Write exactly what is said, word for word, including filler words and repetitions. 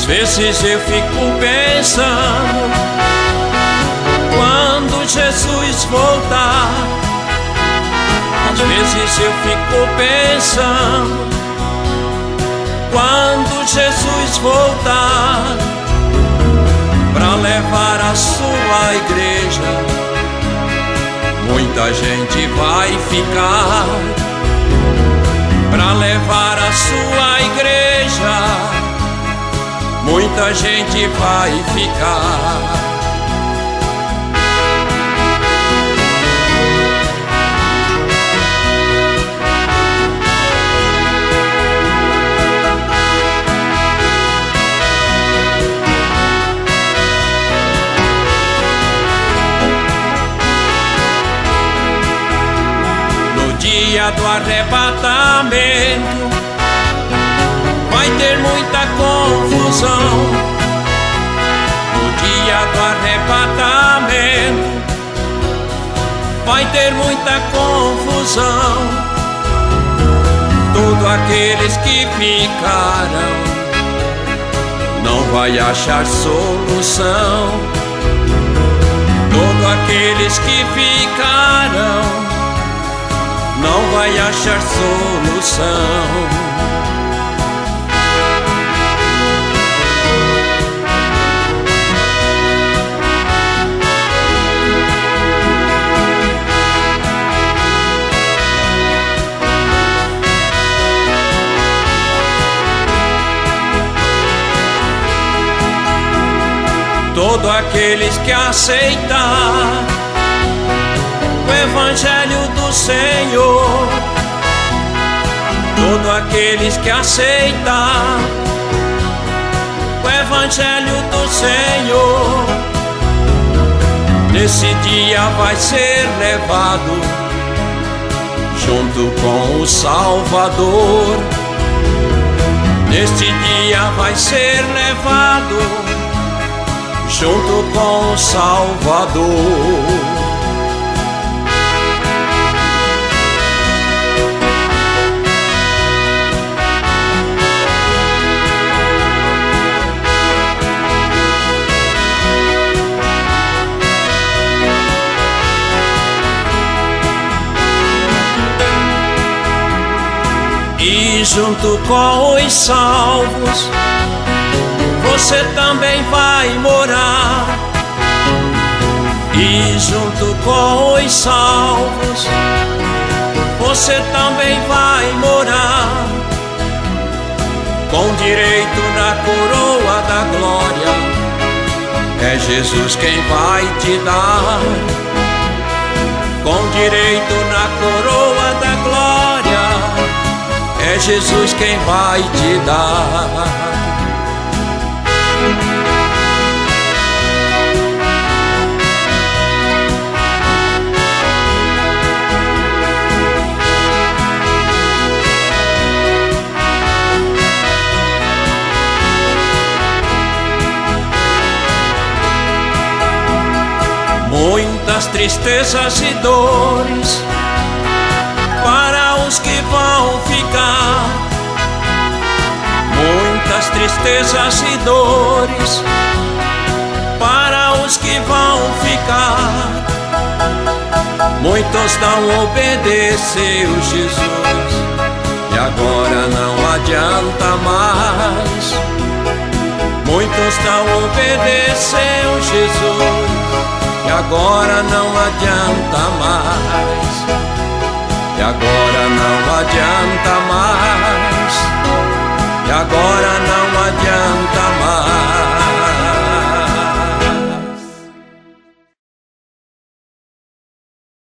vezes eu fico pensando, quando Jesus voltar. Às vezes eu fico pensando, quando Jesus voltar, pra levar a sua igreja, muita gente vai ficar. Pra levar a sua igreja, muita gente vai ficar. No dia do arrebatamento vai ter muita confusão. No dia do arrebatamento vai ter muita confusão. Todos aqueles que ficaram não vai achar solução. Todos aqueles que ficaram não vai achar solução. Todos aqueles que aceitar o Evangelho do Senhor, todos aqueles que aceitar o Evangelho do Senhor, nesse dia vai ser levado junto com o Salvador. Neste dia vai ser levado junto com o Salvador. E junto com os salvos você também vai morar. E junto com os salvos você também vai morar, com direito na coroa da glória. É Jesus quem vai te dar, com direito na coroa da glória. É Jesus quem vai te dar. Muitas tristezas e dores para os que vão ficar. Muitas tristezas e dores para os que vão ficar. Muitos não obedeceu Jesus e agora não adianta mais. Muitos não obedeceu Jesus e agora não adianta mais. E agora não adianta mais.